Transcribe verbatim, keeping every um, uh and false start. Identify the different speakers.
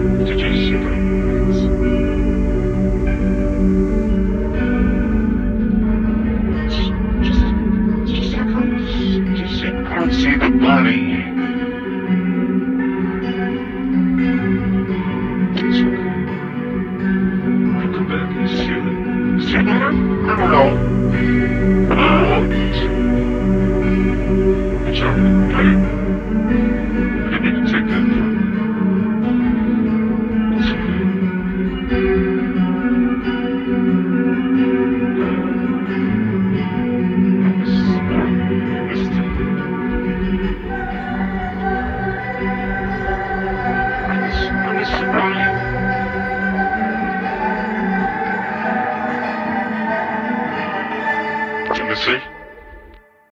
Speaker 1: Did you see I can't see the body. It's okay. I'll come back and see it. See it? I don't know. It's alright. I didn't mean to take that from you. It's okay. Timothy?